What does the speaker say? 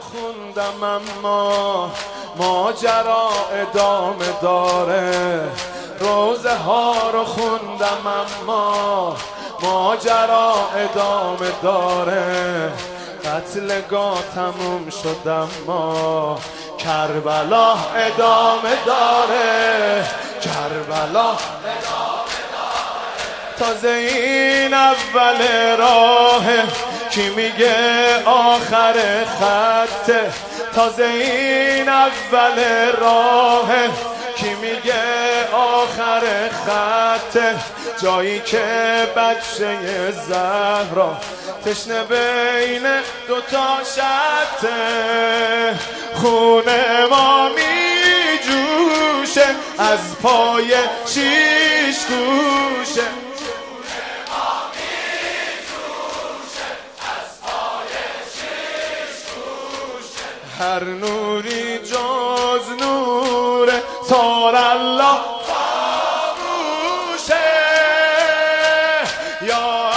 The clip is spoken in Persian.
خوندم اما ماجرا ادامه داره. روزه ها رو خوندم اما ماجرا ادامه داره. قتلگاه تموم شد اما کربلا ادامه داره. کربلا تازه این اول راهه، کی میگه آخر خطه. تازه این اول راهه، کی میگه آخر خطه. جایی که بچه زهرا تشنه بین دوتا شطه. خونه ما میجوشه از پای شیش گوشه. هر نوری جز نور تار الله خاموشه. یا